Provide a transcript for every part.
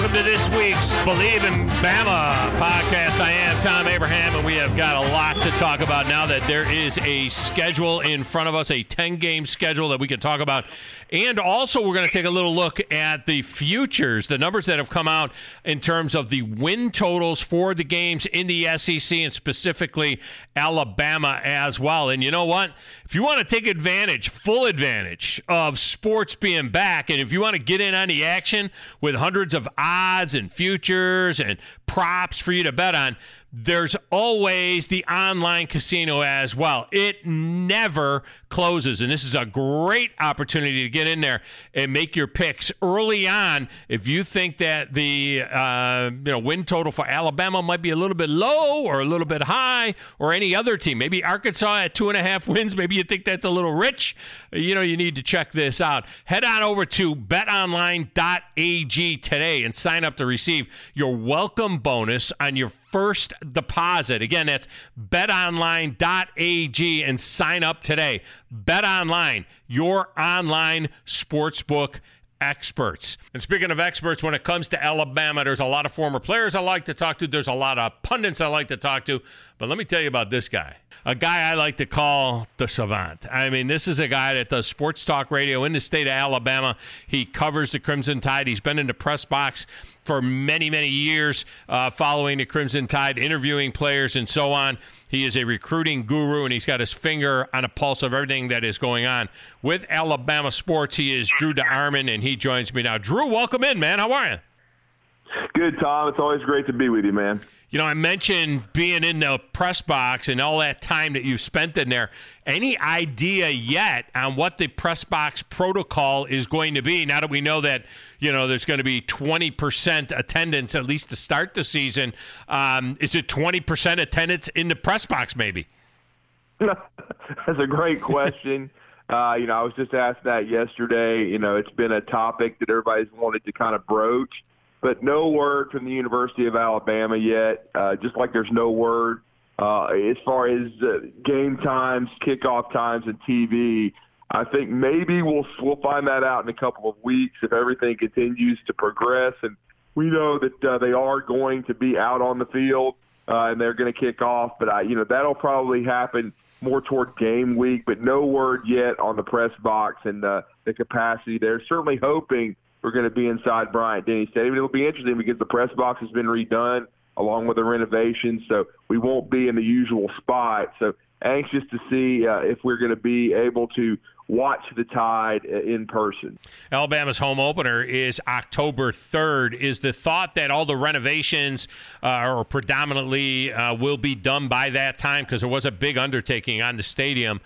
welcome to this week's Believe in Bama podcast. I am Tom Abraham, and we have got a lot to talk about now that there is a schedule in front of us, a 10-game schedule that we can talk about. And also, we're going to take a little look at the futures, the numbers that have come out in terms of the win totals for the games in the SEC and specifically Alabama as well. And you know what? If you want to take advantage, full advantage of sports being back, and if you want to get in on the action with hundreds of odds and futures and props for you to bet on, there's always the online casino as well. It never closes, and this is a great opportunity to get in there and make your picks early on. If you think that the win total for Alabama might be a little bit low or a little bit high, or any other team, maybe Arkansas at 2.5 wins, maybe you think that's a little rich, you need to check this out. Head on over to betonline.ag today and sign up to receive your welcome bonus on your first deposit. Again, that's betonline.ag and sign up today. BetOnline, your online sportsbook experts. And speaking of experts, when it comes to Alabama, there's a lot of former players I like to talk to. There's a lot of pundits I like to talk to. But let me tell you about this guy, a guy I like to call the savant. I mean, this is a guy that does sports talk radio in the state of Alabama. He covers the Crimson Tide. He's been in the press box for many, many years following the Crimson Tide, interviewing players and so on. He is a recruiting guru, and he's got his finger on a pulse of everything that is going on with Alabama sports. He is Drew DeArmond, and he joins me now. Drew, welcome in, man. How are you? Good, Tom. It's always great to be with you, man. I mentioned being in the press box and all that time that you've spent in there. Any idea yet on what the press box protocol is going to be now that we know that, there's going to be 20% attendance at least to start the season? Is it 20% attendance in the press box maybe? That's a great question. I was just asked that yesterday. It's been a topic that everybody's wanted to kind of broach. But no word from the University of Alabama yet, just like there's no word as far as game times, kickoff times, and TV. I think maybe we'll find that out in a couple of weeks if everything continues to progress. And we know that they are going to be out on the field and they're going to kick off. But, that'll probably happen more toward game week. But no word yet on the press box and the capacity there. Certainly hoping we're going to be inside Bryant-Denny Stadium. It'll be interesting because the press box has been redone along with the renovation, so we won't be in the usual spot. So anxious to see if we're going to be able to watch the Tide in person. Alabama's home opener is October 3rd. Is the thought that all the renovations or predominantly will be done by that time? Because there was a big undertaking on the stadium,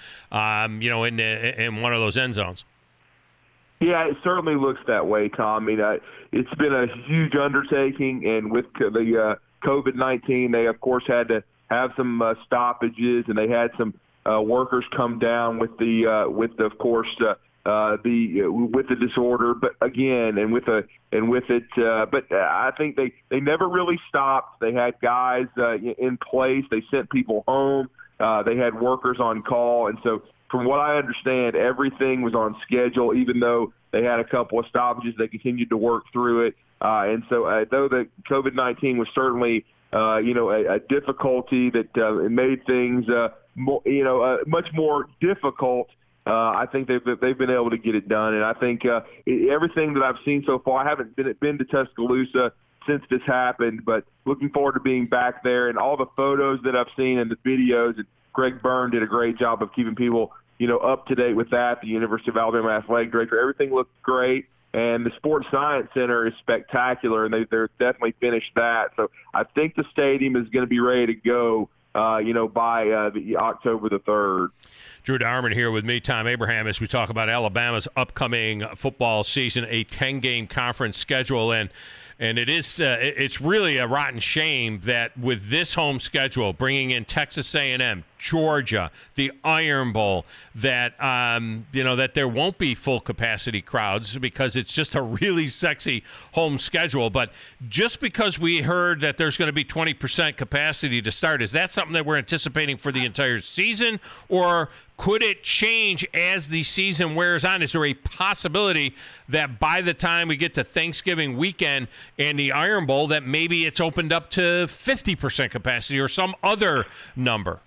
in one of those end zones. Yeah, it certainly looks that way, Tom. I mean, it's been a huge undertaking, and with the COVID-19, they, of course, had to have some stoppages, and they had some workers come down with the disorder. But again, but I think they never really stopped. They had guys in place. They sent people home. They had workers on call, and so, from what I understand, everything was on schedule, even though they had a couple of stoppages. They continued to work through it. And so though the COVID-19 was certainly, a difficulty that made things, much more difficult, I think they've been able to get it done. And I think everything that I've seen so far, I haven't been to Tuscaloosa since this happened, but looking forward to being back there. And all the photos that I've seen and the videos, and Greg Byrne did a great job of keeping people up to date with that. The University of Alabama athletic director, everything looked great, and the Sports Science Center is spectacular, and they're definitely finished that. So I think the stadium is going to be ready to go, by the October the 3rd. Drew DeArmond here with me, Tom Abraham, as we talk about Alabama's upcoming football season, a 10-game conference schedule, and it's really a rotten shame that with this home schedule, bringing in Texas A&M, Georgia, the Iron Bowl, that that there won't be full capacity crowds because it's just a really sexy home schedule. But just because we heard that there's going to be 20% capacity to start, is that something that we're anticipating for the entire season, or could it change as the season wears on? Is there a possibility that by the time we get to Thanksgiving weekend and the Iron Bowl, that maybe it's opened up to 50% capacity or some other number?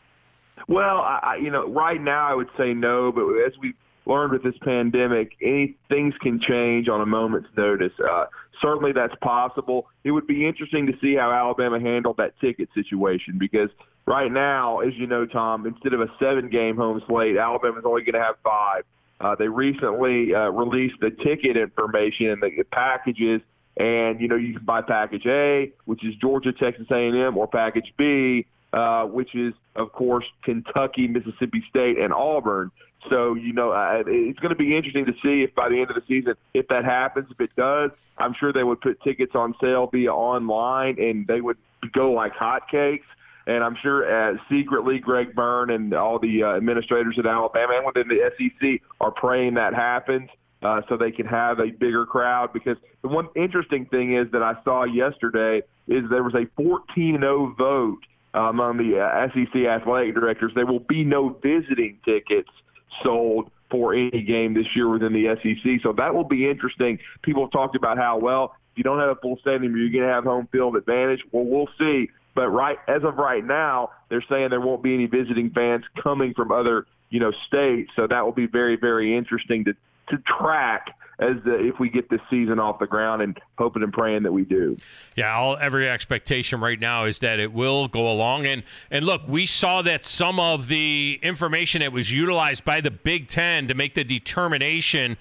Well, right now I would say no, but as we've learned with this pandemic, things can change on a moment's notice. Certainly that's possible. It would be interesting to see how Alabama handled that ticket situation, because right now, as you know, Tom, instead of a 7-game home slate, Alabama's only going to have 5. They recently released the ticket information and the packages, and, you can buy Package A, which is Georgia, Texas A&M, or Package B, which is, of course, Kentucky, Mississippi State, and Auburn. So, it's going to be interesting to see if by the end of the season, if that happens. If it does, I'm sure they would put tickets on sale via online, and they would go like hotcakes. And I'm sure secretly Greg Byrne and all the administrators at Alabama and within the SEC are praying that happens so they can have a bigger crowd. Because the one interesting thing is that I saw yesterday is there was a 14-0 vote among the SEC athletic directors. There will be no visiting tickets sold for any game this year within the SEC. So that will be interesting. People have talked about how, well, if you don't have a full stadium, you're going to have home field advantage. Well, we'll see. But as of right now, they're saying there won't be any visiting fans coming from other, states. So that will be very, very interesting to track if we get this season off the ground, and hoping and praying that we do. Yeah, every expectation right now is that it will go along. And look, we saw that some of the information that was utilized by the Big Ten to make the determination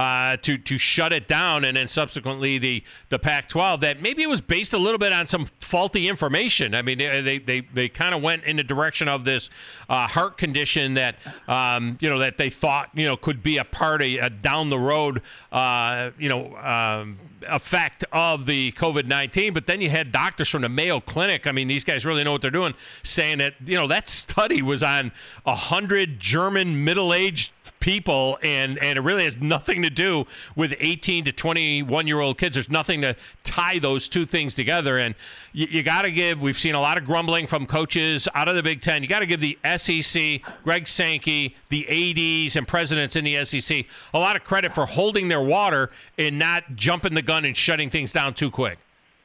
to shut it down, and then subsequently the Pac-12, that maybe it was based a little bit on some faulty information. I mean, they kind of went in the direction of this heart condition that that they thought could be a part of down the road effect of the COVID-19, but then you had doctors from the Mayo Clinic. I mean, these guys really know what they're doing, saying that that study was on 100 German middle-aged people, and it really has nothing to do with 18 to 21-year-old kids. There's nothing to tie those two things together, and you got to give. We've seen a lot of grumbling from coaches out of the Big Ten. You got to give the SEC, Greg Sankey, the ADs and presidents in the SEC a lot of credit for holding their water and not jumping the gun and shutting things down too quick.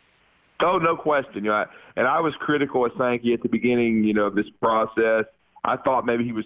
Oh, no question. And I was critical of Sankey at the beginning, of this process. I thought maybe he was,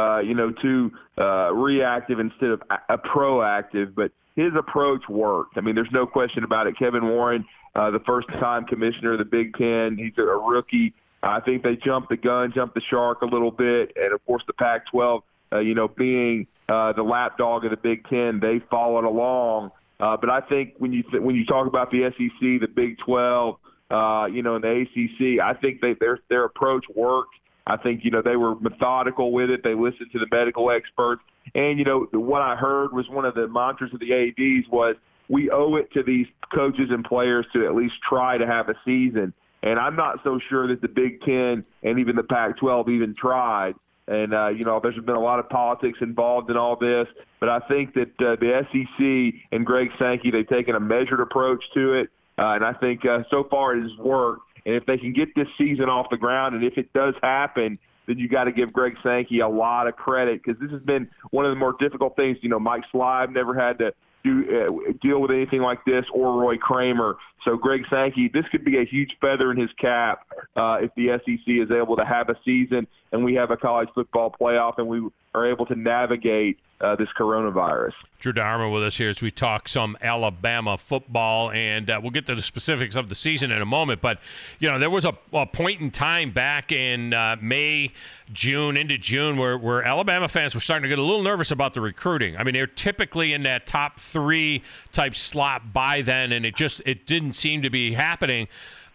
too reactive instead of proactive, but his approach worked. I mean, there's no question about it. Kevin Warren, the first-time commissioner of the Big Ten, he's a rookie. I think they jumped the shark a little bit, and of course the Pac-12, being the lapdog of the Big Ten, they followed along. But I think when you talk about the SEC, the Big 12, and the ACC, I think their approach worked. I think they were methodical with it. They listened to the medical experts, and what I heard was one of the mantras of the ADs was, we owe it to these coaches and players to at least try to have a season. And I'm not so sure that the Big Ten and even the Pac-12 even tried. And, there's been a lot of politics involved in all this. But I think that the SEC and Greg Sankey, they've taken a measured approach to it. And I think so far it has worked. And if they can get this season off the ground, and if it does happen, then you got to give Greg Sankey a lot of credit, because this has been one of the more difficult things. Mike Slive never had to deal with anything like this, or Roy Kramer. So Greg Sankey, this could be a huge feather in his cap if the SEC is able to have a season and we have a college football playoff and we are able to navigate this coronavirus. Drew Darmer with us here as we talk some Alabama football, and we'll get to the specifics of the season in a moment. But, there was a point in time back in May, June, into June where Alabama fans were starting to get a little nervous about the recruiting. I mean, they're typically in that top 3 type slot by then, and it didn't seem to be happening.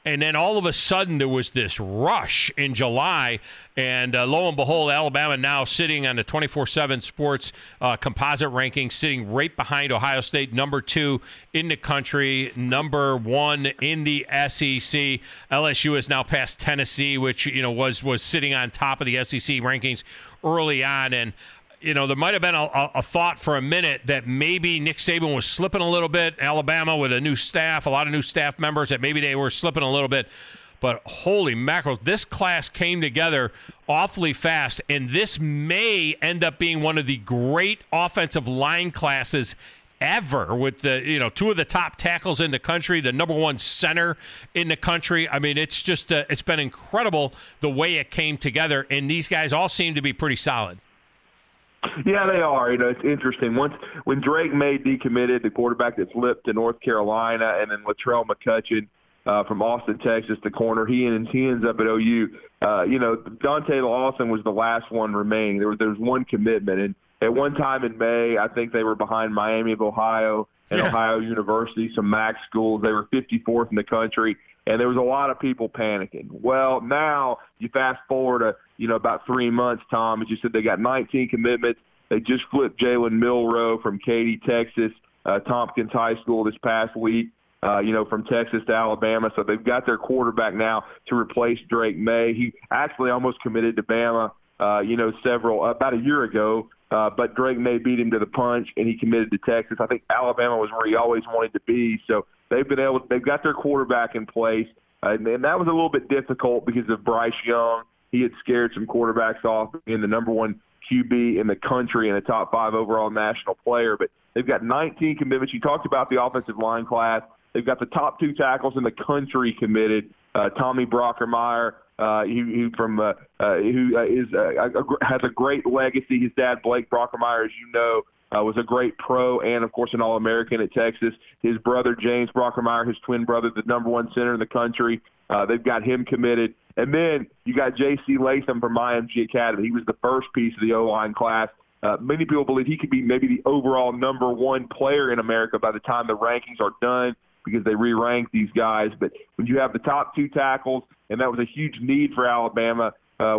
And then all of a sudden there was this rush in July, and lo and behold, Alabama now sitting on the 24/7 Sports composite ranking, sitting right behind Ohio State, number 2 in the country, number 1 in the SEC. LSU has now passed Tennessee, which was sitting on top of the SEC rankings early on, and there might have been a thought for a minute that maybe Nick Saban was slipping a little bit. Alabama with a new staff, a lot of new staff members, that maybe they were slipping a little bit. But holy mackerel, this class came together awfully fast, and this may end up being one of the great offensive line classes ever, with the 2 of the top tackles in the country, the number 1 center in the country. I mean, it's just it's been incredible the way it came together, and these guys all seem to be pretty solid. Yeah, they are. It's interesting. When Drake May decommitted, the quarterback that flipped to North Carolina, and then Latrell McCutcheon from Austin, Texas, the corner, he ends up at OU. Dante Lawson was the last one remaining. There was one commitment, and at one time in May, I think they were behind Miami of Ohio and Ohio University, some MAC schools. They were 54th in the country, and there was a lot of people panicking. Well, now you fast forward to about 3 months, Tom. As you said, they got 19 commitments. They just flipped Jalen Milroe from Katy, Texas, Tompkins High School this past week, from Texas to Alabama. So they've got their quarterback now to replace Drake May. He actually almost committed to Bama, about a year ago. But Drake May beat him to the punch, and he committed to Texas. I think Alabama was where he always wanted to be. So they've got their quarterback in place. And that was a little bit difficult because of Bryce Young. He had scared some quarterbacks off being the number 1 QB in the country and a top 5 overall national player. But they've got 19 commitments. You talked about the offensive line class. They've got the top 2 tackles in the country committed. Tommy Brockermeyer, who has a great legacy. His dad, Blake Brockermeyer, as you know, was a great pro and, of course, an All-American at Texas. His brother, James Brockermeyer, his twin brother, the number 1 center in the country. They've got him committed. And then you got J.C. Latham from IMG Academy. He was the first piece of the O-line class. Many people believe he could be maybe the overall number 1 player in America by the time the rankings are done, because they re-rank these guys. But when you have the top 2 tackles, and that was a huge need for Alabama,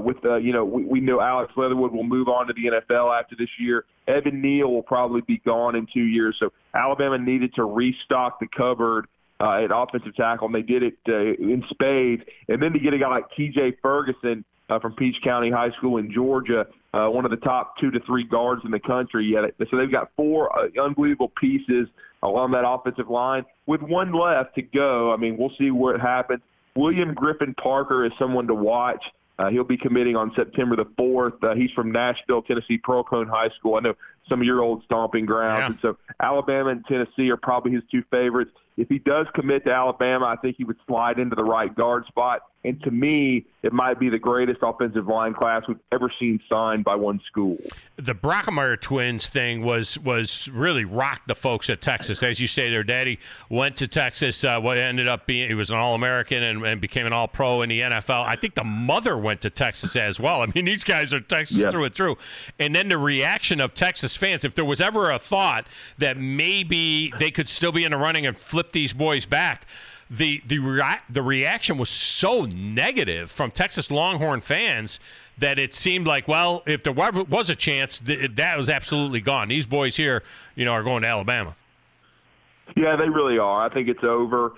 we know Alex Leatherwood will move on to the NFL after this year. Evan Neal will probably be gone in 2 years. So Alabama needed to restock the cupboard at offensive tackle, and they did it in spades. And then to get a guy like T.J. Ferguson from Peach County High School in Georgia, one of the top 2 to 3 guards in the country. So they've got 4 unbelievable pieces along that offensive line with 1 left to go. I mean, we'll see where it happens. William Griffin Parker is someone to watch. He'll be committing on September the 4th. He's from Nashville, Tennessee, Pearl-Cohn High School. I know some of your old stomping grounds. Yeah. And so Alabama and Tennessee are probably his 2 favorites. If he does commit to Alabama, I think he would slide into the right guard spot. And to me, it might be the greatest offensive line class we've ever seen signed by one school. The Brockermeyer twins thing was really rocked the folks at Texas. As you say, their daddy went to Texas. What ended up being, he was an All-American and became an All-Pro in the NFL. I think the mother went to Texas as well. I mean, these guys are Texas through and through. And then the reaction of Texas fans, if there was ever a thought that maybe they could still be in the running and flip these boys back, the reaction was so negative from Texas Longhorn fans that it seemed like, well, if there was a chance, that was absolutely gone. These boys here, are going to Alabama. Yeah, they really are. I think it's over.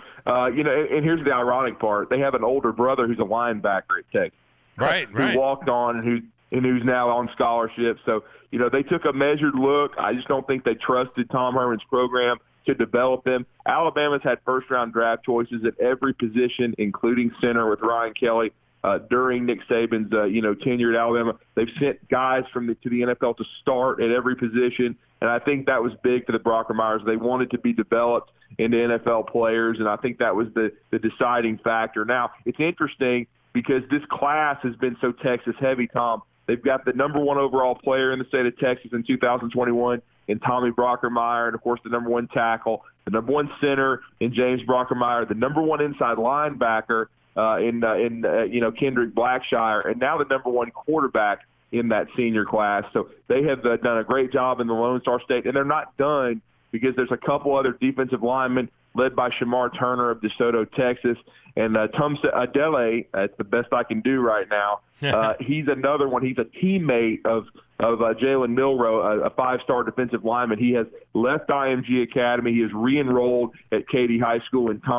And here's the ironic part: they have an older brother who's a linebacker at Texas, right? Who walked on and who's now on scholarship. So they took a measured look. I just don't think they trusted Tom Herman's program to develop them. Alabama's had first-round draft choices at every position, including center with Ryan Kelly. During Nick Saban's tenure at Alabama, they've sent guys to the NFL to start at every position, and I think that was big for the Brockermeyers. They wanted to be developed into NFL players, and I think that was the deciding factor. Now, it's interesting because this class has been so Texas-heavy, Tom. They've got the number 1 overall player in the state of Texas in 2021 in Tommy Brockermeyer, and, of course, the number 1 tackle, the number 1 center in James Brockermeyer, the number 1 inside linebacker in Kendrick Blackshire, and now the number 1 quarterback in that senior class. So they have done a great job in the Lone Star State, and they're not done because there's a couple other defensive linemen led by Shamar Turner of DeSoto, Texas. And Tumsa Adele, that's the best I can do right now. He's another one. He's a teammate of Jalen Milroe, a five-star defensive lineman. He has left IMG Academy. He is re-enrolled at Katy High School in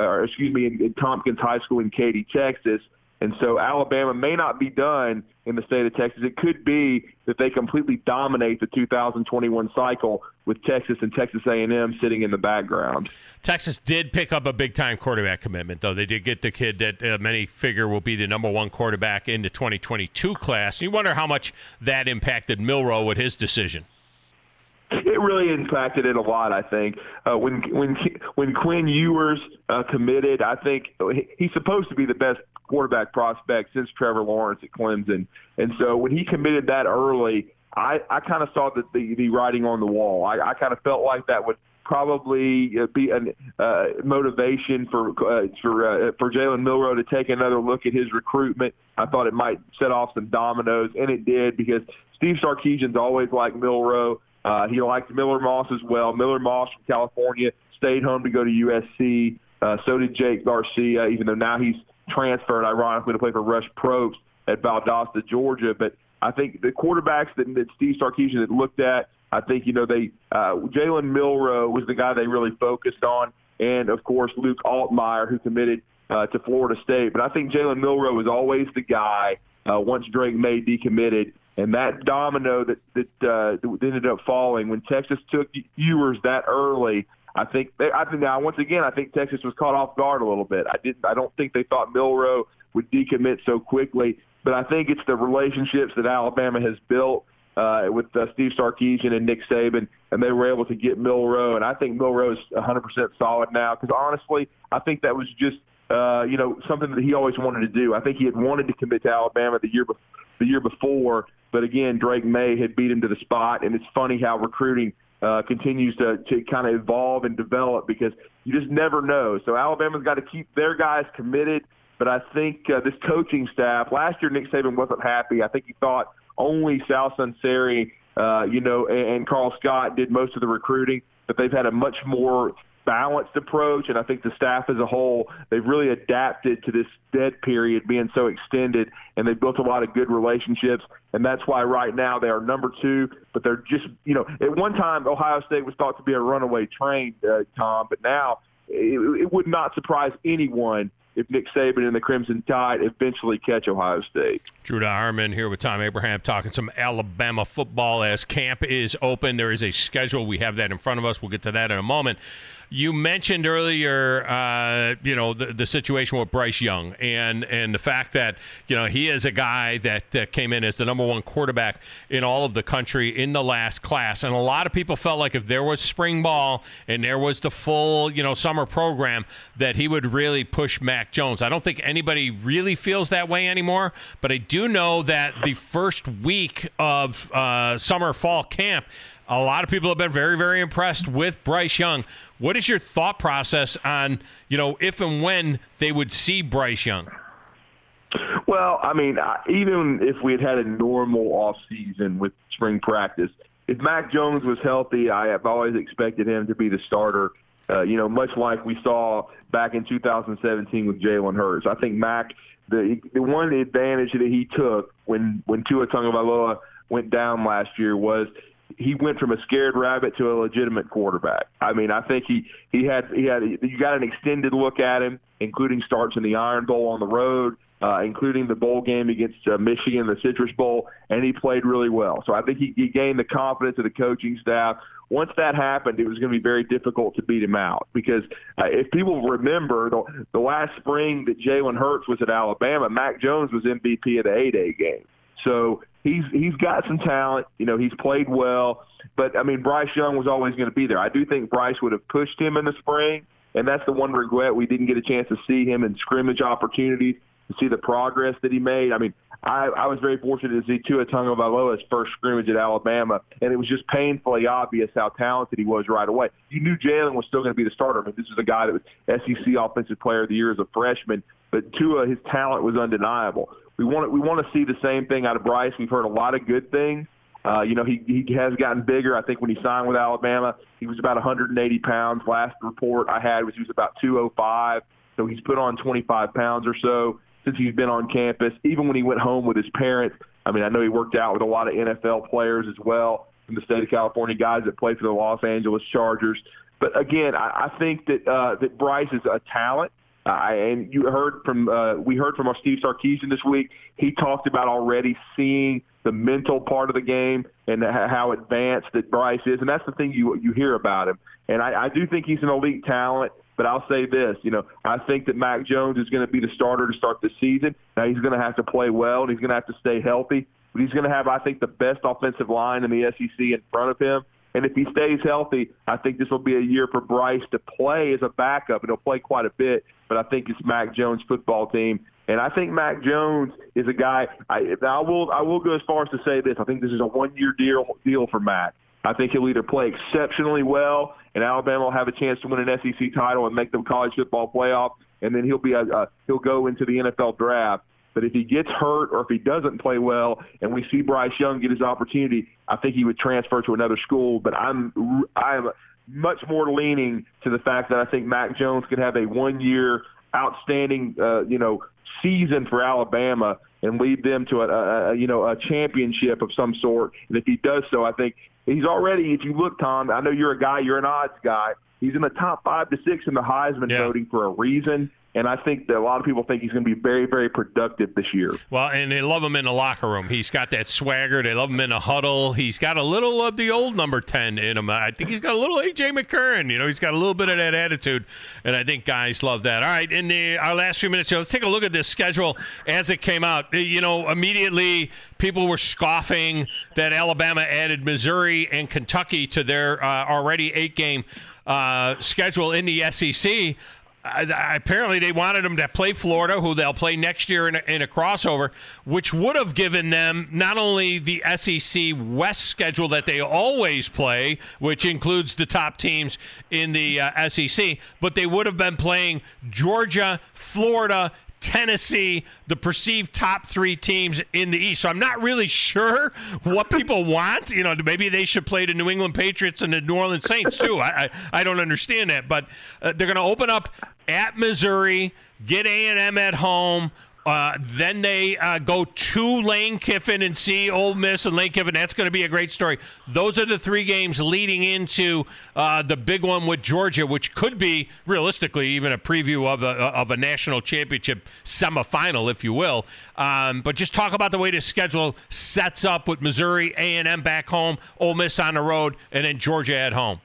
Tompkins High School in Katy, Texas. And so Alabama may not be done in the state of Texas. It could be that they completely dominate the 2021 cycle with Texas and Texas A&M sitting in the background. Texas did pick up a big-time quarterback commitment, though. They did get the kid that many figure will be the number one quarterback in the 2022 class. You wonder how much that impacted Milroe with his decision. It really impacted it a lot, I think. When Quinn Ewers committed, I think he's supposed to be the best quarterback prospect since Trevor Lawrence at Clemson. And so when he committed that early, I kind of saw the writing on the wall. I kind of felt like that would probably be a motivation for Jalen Milroe to take another look at his recruitment. I thought it might set off some dominoes, and it did, because Steve Sarkisian's always liked Milroe. He liked Miller Moss as well. Miller Moss from California stayed home to go to USC. So did Jake Garcia, even though now he's transferred, ironically, to play for Rush Probst at Valdosta, Georgia. But I think the quarterbacks that Steve Sarkisian had looked at, I think, Jalen Milroe was the guy they really focused on. And, of course, Luke Altmaier, who committed to Florida State. But I think Jalen Milroe was always the guy once Drake May decommitted. And that domino that ended up falling when Texas took Ewers that early, I think Texas was caught off guard a little bit. I don't think they thought Milroe would decommit so quickly, but I think it's the relationships that Alabama has built with Steve Sarkisian and Nick Saban, and they were able to get Milroe. And I think Milroe is 100% solid now, because honestly, I think that was just something that he always wanted to do. I think he had wanted to commit to Alabama the year before, but again, Drake May had beat him to the spot. And it's funny how recruiting continues to kind of evolve and develop, because you just never know. So Alabama's got to keep their guys committed. But I think this coaching staff, last year Nick Saban wasn't happy. I think he thought only Sal Sunseri, and Carl Scott did most of the recruiting, but they've had a much more balanced approach, and I think the staff as a whole, they've really adapted to this dead period being so extended, and they've built a lot of good relationships, and that's why right now they are number 2, but they're just, at one time Ohio State was thought to be a runaway train, Tom, but now it would not surprise anyone if Nick Saban and the Crimson Tide eventually catch Ohio State. Drew Harmon here with Tom Abraham talking some Alabama football as camp is open. There is a schedule. We have that in front of us. We'll get to that in a moment. You mentioned earlier, the situation with Bryce Young and the fact that, he is a guy that came in as the number one quarterback in all of the country in the last class. And a lot of people felt like if there was spring ball and there was the full, summer program, that he would really push Mac Jones. I don't think anybody really feels that way anymore, but I do know that the first week of summer fall camp, a lot of people have been very, very impressed with Bryce Young. What is your thought process on, if and when they would see Bryce Young? Well, I mean, even if we had a normal offseason with spring practice, if Mac Jones was healthy, I have always expected him to be the starter, much like we saw back in 2017 with Jalen Hurts. I think Mac, the one advantage that he took when Tua Tagovailoa went down last year was he went from a scared rabbit to a legitimate quarterback. I mean, I think you got an extended look at him, including starts in the Iron Bowl on the road, including the bowl game against Michigan, the Citrus Bowl, and he played really well. So I think he gained the confidence of the coaching staff. Once that happened, it was going to be very difficult to beat him out, because if people remember the last spring that Jalen Hurts was at Alabama, Mac Jones was MVP of the A-Day game. So he's got some talent. He's played well. But, I mean, Bryce Young was always going to be there. I do think Bryce would have pushed him in the spring, and that's the one regret. We didn't get a chance to see him in scrimmage opportunities, to see the progress that he made. I mean, I was very fortunate to see Tua Tagovailoa's first scrimmage at Alabama, and it was just painfully obvious how talented he was right away. You knew Jalen was still going to be the starter. I mean, this is a guy that was SEC Offensive Player of the Year as a freshman, but Tua, his talent was undeniable. We want to see the same thing out of Bryce. We've heard a lot of good things. He has gotten bigger. I think when he signed with Alabama, he was about 180 pounds. Last report I had was he was about 205. So he's put on 25 pounds or so since he's been on campus. Even when he went home with his parents, I know he worked out with a lot of NFL players as well from the state of California, guys that play for the Los Angeles Chargers. But again, I think that Bryce is a talent. And we heard from our Steve Sarkisian this week. He talked about already seeing the mental part of the game and how advanced that Bryce is, and that's the thing you hear about him. And I do think he's an elite talent. But I'll say this, I think that Mac Jones is going to be the starter to start the season. Now he's going to have to play well, and he's going to have to stay healthy. But he's going to have, I think, the best offensive line in the SEC in front of him. And if he stays healthy, I think this will be a year for Bryce to play as a backup, and he'll play quite a bit. But I think it's Mac Jones' football team. And I think Mac Jones is a guy I will go as far as to say this. I think this is a one-year deal for Mac. I think he'll either play exceptionally well, and Alabama will have a chance to win an SEC title and make the college football playoff, and then he'll go into the NFL draft. But if he gets hurt or if he doesn't play well and we see Bryce Young get his opportunity, I think he would transfer to another school. But I'm much more leaning to the fact that I think Mac Jones could have a one-year outstanding season for Alabama and lead them to a championship of some sort. And if he does so, I think he's already, if you look, Tom, I know you're an odds guy. He's in the top 5 to 6 in the Heisman voting for a reason. And I think that a lot of people think he's going to be very, very productive this year. Well, and they love him in the locker room. He's got that swagger. They love him in a huddle. He's got a little of the old number 10 in him. I think he's got a little A.J. McCurran. He's got a little bit of that attitude, and I think guys love that. All right, in our last few minutes here, let's take a look at this schedule as it came out. Immediately people were scoffing that Alabama added Missouri and Kentucky to their already 8-game schedule in the SEC. Apparently they wanted them to play Florida, who they'll play next year in a crossover, which would have given them not only the SEC West schedule that they always play, which includes the top teams in the SEC, but they would have been playing Georgia, Florida, Tennessee, the perceived top 3 teams in the East. So I'm not really sure what people want. Maybe they should play the New England Patriots and the New Orleans Saints too. I don't understand that. But they're going to open up at Missouri, get A&M at home. Then they go to Lane Kiffin and see Ole Miss and Lane Kiffin. That's going to be a great story. Those are the 3 games leading into the big one with Georgia, which could be realistically even a preview of a national championship semifinal, if you will. But just talk about the way the schedule sets up with Missouri, A&M back home, Ole Miss on the road, and then Georgia at home.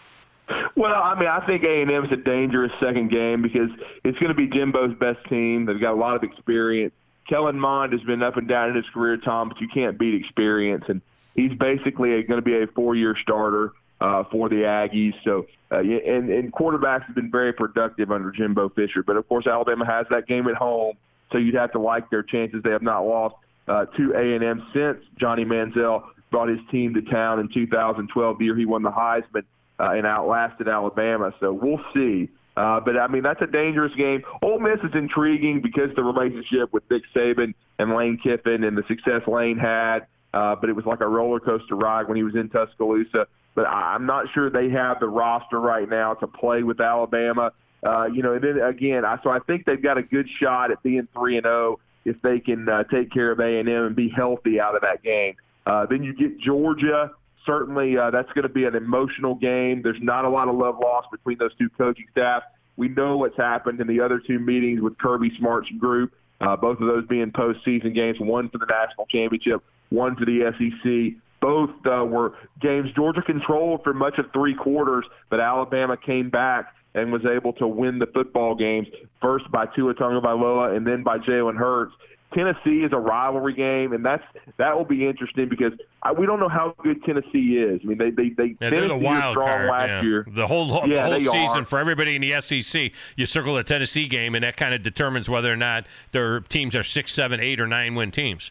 Well, I think A&M is a dangerous second game because it's going to be Jimbo's best team. They've got a lot of experience. Kellen Mond has been up and down in his career, Tom, but you can't beat experience. And he's basically going to be a 4-year starter for the Aggies. So, and quarterbacks have been very productive under Jimbo Fisher. But, of course, Alabama has that game at home, so you'd have to like their chances. They have not lost to A&M since Johnny Manziel brought his team to town in 2012, the year he won the Heisman. And outlasted Alabama, so we'll see. But, that's a dangerous game. Ole Miss is intriguing because the relationship with Nick Saban and Lane Kiffin and the success Lane had, but it was like a roller coaster ride when he was in Tuscaloosa. But I'm not sure they have the roster right now to play with Alabama. And then, again, so I think they've got a good shot at being 3-0 if they can take care of A&M and be healthy out of that game. Then you get Georgia. Certainly, that's going to be an emotional game. There's not a lot of love lost between those 2 coaching staff. We know what's happened in the other 2 meetings with Kirby Smart's group, both of those being postseason games, one for the national championship, one for the SEC. Both were games Georgia controlled for much of 3 quarters, but Alabama came back and was able to win the football games, first by Tua Tagovailoa and then by Jalen Hurts. Tennessee is a rivalry game, and that will be interesting because we don't know how good Tennessee is. They finished the wild card last year. The whole season for everybody in the SEC, you circle the Tennessee game, and that kind of determines whether or not their teams are 6, 7, 8, or 9-win teams.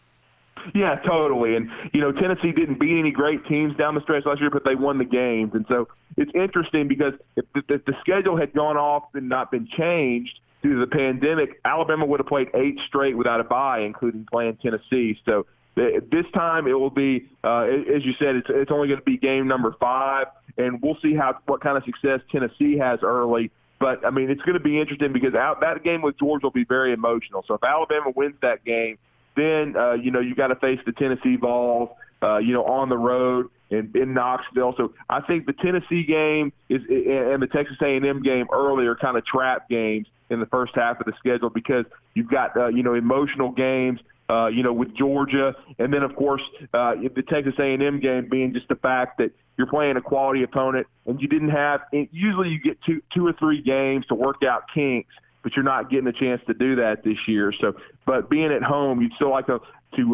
Yeah, totally. And, Tennessee didn't beat any great teams down the stretch last year, but they won the games. And so it's interesting because if the schedule had gone off and not been changed due to the pandemic, Alabama would have played 8 straight without a bye, including playing Tennessee. So this time it will be, as you said, it's only going to be game number 5, and we'll see what kind of success Tennessee has early. But, I mean, it's going to be interesting because that game with Georgia will be very emotional. So if Alabama wins that game, then, you got to face the Tennessee Vols, on the road in Knoxville. So I think the Tennessee game and the Texas A&M game early are kind of trap games in the first half of the schedule because you've got, emotional games, with Georgia. And then, of course, the Texas A&M game being just the fact that you're playing a quality opponent and you didn't have – usually you get two or three games to work out kinks, but you're not getting a chance to do that this year. So, but being at home, you'd still like to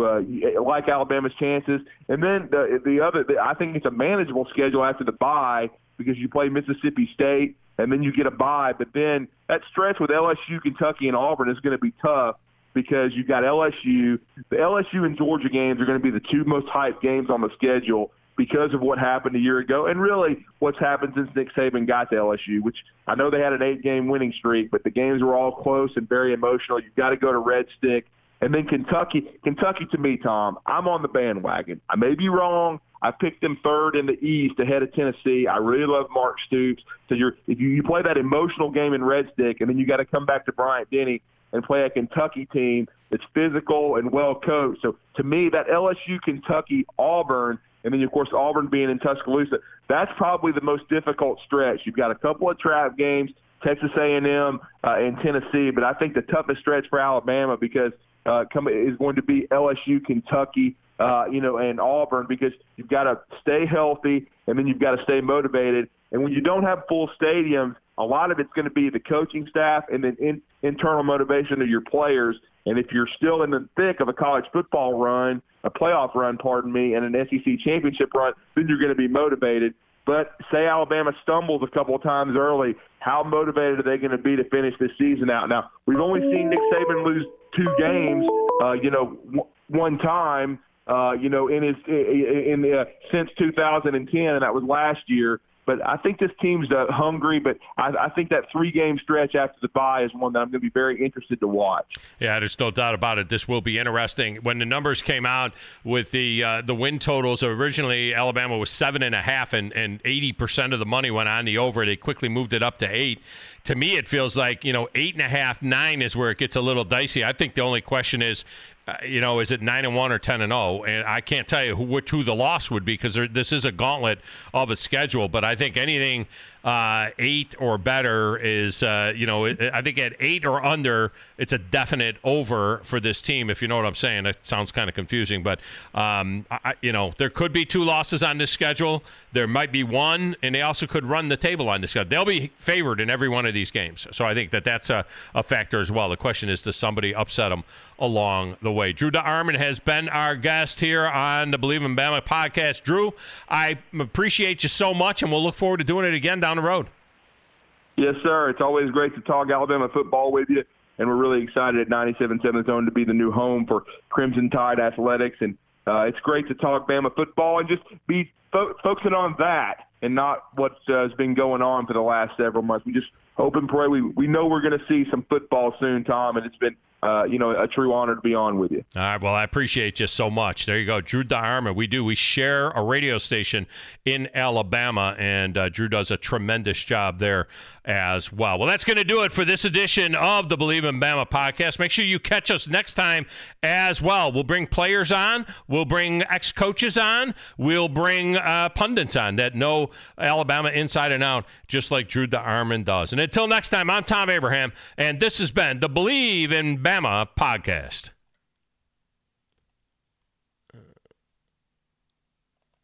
like Alabama's chances. And then I think it's a manageable schedule after the bye because you play Mississippi State and then you get a bye. But then that stretch with LSU, Kentucky, and Auburn is going to be tough because you've got LSU. The LSU and Georgia games are going to be the two most hyped games on the schedule because of what happened a year ago and really what's happened since Nick Saban got to LSU, which I know they had an 8-game winning streak, but the games were all close and very emotional. You've got to go to Red Stick. And then Kentucky to me, Tom, I'm on the bandwagon. I may be wrong. I picked them third in the East ahead of Tennessee. I really love Mark Stoops. So if you play that emotional game in Red Stick, and then you got to come back to Bryant-Denny and play a Kentucky team that's physical and well coached. So to me, that LSU, Kentucky, Auburn, and then of course Auburn being in Tuscaloosa, that's probably the most difficult stretch. You've got a couple of trap games, Texas A&M and Tennessee, but I think the toughest stretch for Alabama because is going to be LSU, Kentucky, and Auburn because you've got to stay healthy and then you've got to stay motivated. And when you don't have full stadiums, a lot of it's going to be the coaching staff and then internal motivation of your players. And if you're still in the thick of a college football run, a playoff run, and an SEC championship run, then you're going to be motivated. But say Alabama stumbles a couple of times early, how motivated are they going to be to finish this season out? Now, we've only seen Nick Saban lose 2 games, one time, since 2010, and that was last year. But I think this team's hungry, but I think that 3-game stretch after the bye is one that I'm going to be very interested to watch. Yeah, there's no doubt about it. This will be interesting. When the numbers came out with the win totals, originally Alabama was 7.5, and 80% of the money went on the over. They quickly moved it up to 8. To me, it feels like 8.5, 9 is where it gets a little dicey. I think the only question is, is it 9-1 or 10-0? And I can't tell you who the loss would be because this is a gauntlet of a schedule. But I think anything 8 or better is, I think at 8 or under, it's a definite over for this team, if you know what I'm saying. That sounds kind of confusing. But, there could be 2 losses on this schedule. There might be 1, and they also could run the table on this schedule. They'll be favored in every one of these games. So I think that's a factor as well. The question is, does somebody upset them along the way? Drew DeArmond has been our guest here on the Believe in Bama podcast. Drew, I appreciate you so much, and we'll look forward to doing it again down the road. Yes, sir. It's always great to talk Alabama football with you, and we're really excited at 97.7 The Zone to be the new home for Crimson Tide Athletics. And it's great to talk Bama football and just be focusing on that and not what has been going on for the last several months. We just hope and pray. We know we're going to see some football soon, Tom, and it's been a true honor to be on with you. All right. Well, I appreciate you so much. There you go. Drew DeArmond. We share a radio station in Alabama, and Drew does a tremendous job there as well. Well, that's going to do it for this edition of the Believe in Bama podcast. Make sure you catch us next time as well. We'll bring players on. We'll bring ex-coaches on. We'll bring pundits on that know Alabama inside and out, just like Drew DeArmond does. And until next time, I'm Tom Abraham, and this has been the Believe in Bama podcast.